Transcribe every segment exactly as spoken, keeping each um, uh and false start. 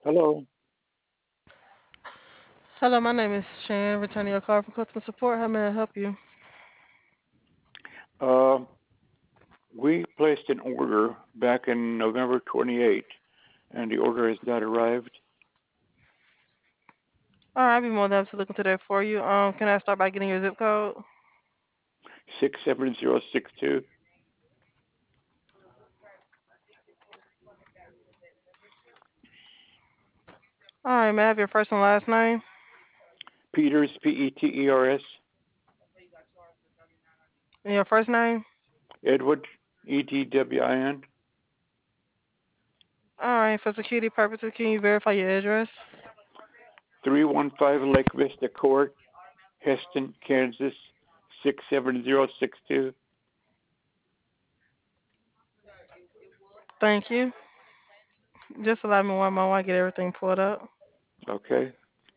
Hello. Hello, my name is Shan, returning your call from customer support. How may I help you? Uh, we placed an order back in November twenty-eighth, and the order has not arrived. All right, I'll be more than happy to look into that for you. Um, can I start by getting your zip code? six seven zero six two. All right, may I have your first and last name Peters, P E T E R S. and your first name? Edward, E D W I N. All right, for security purposes, can you verify your address? three one five Lake Vista Court, Heston, Kansas. six seven zero six two. Thank you. Just allow me one moment while I get everything pulled up. Okay.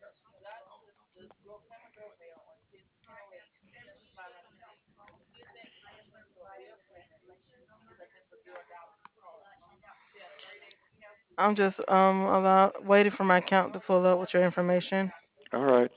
I'm just um allow, waiting for my account to pull up with your information. All right.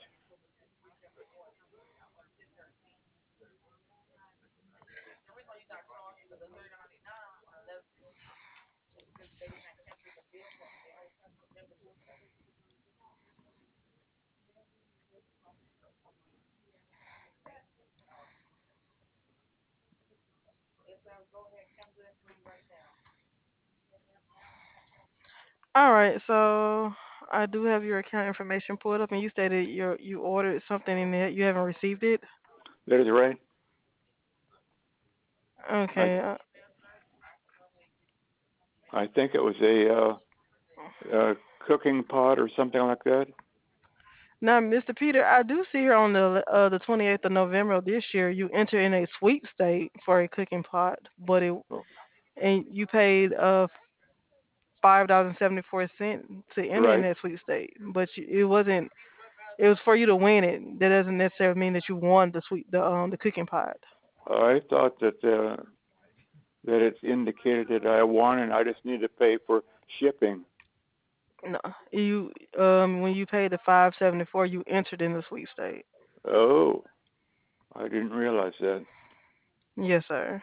All right, so I do have your account information pulled up, and you stated you you ordered something in there. You haven't received it. That is right. I Okay. uh, I think it was a uh, uh, cooking pot or something like that. Now, mister Peter, I do see here on the uh, the twenty-eighth of November of this year, you enter in a sweepstake for a cooking pot, but it Oh, and you paid uh five dollars and seventy four cent to enter in right. that sweepstake, but you, it wasn't. It was for you to win it. That doesn't necessarily mean that you won the sweet the um the cooking pot. I thought that uh, that it's indicated that I won and I just need to pay for shipping. No, you um when you paid the five seventy four, you entered in the sweepstake. Oh, I didn't realize that. Yes, sir.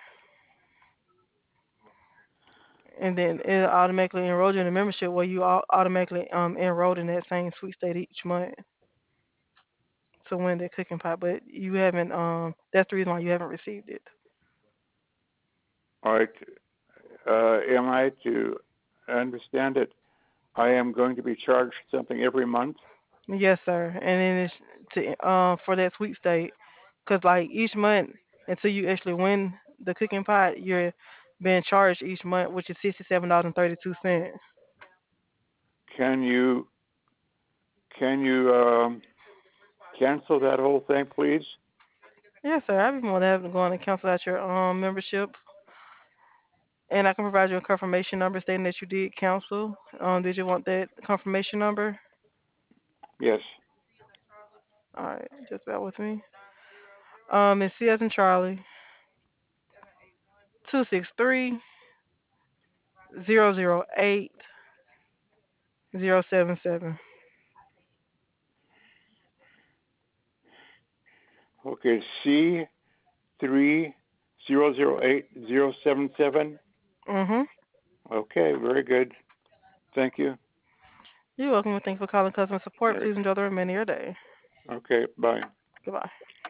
And then it automatically enrolled you in a membership where you au- automatically um enrolled in that same sweepstake each month to win the cooking pot, but you haven't. Um, that's the reason why you haven't received it. All right. Uh, am I to understand it? I am going to be charged something every month. Yes, sir. And then it's to um for that sweepstake, cause like each month until you actually win the cooking pot, you're being charged each month, which is sixty seven dollars and thirty two cents. Can you can you um, cancel that whole thing, please? Yes, sir. I'd be more than happy to go on and cancel out your um membership, and I can provide you a confirmation number stating that you did cancel. Um, did you want that confirmation number? Yes. All right, just bear with me. Um, it's C as in Charlie, two six three zero zero eight zero seven seven. Okay. C three zero zero eight zero seven seven. Mhm. Okay. Very good. Thank you. You're welcome. Thanks for calling customer support. All right. Please enjoy the remainder of your day. Okay. Bye. Goodbye.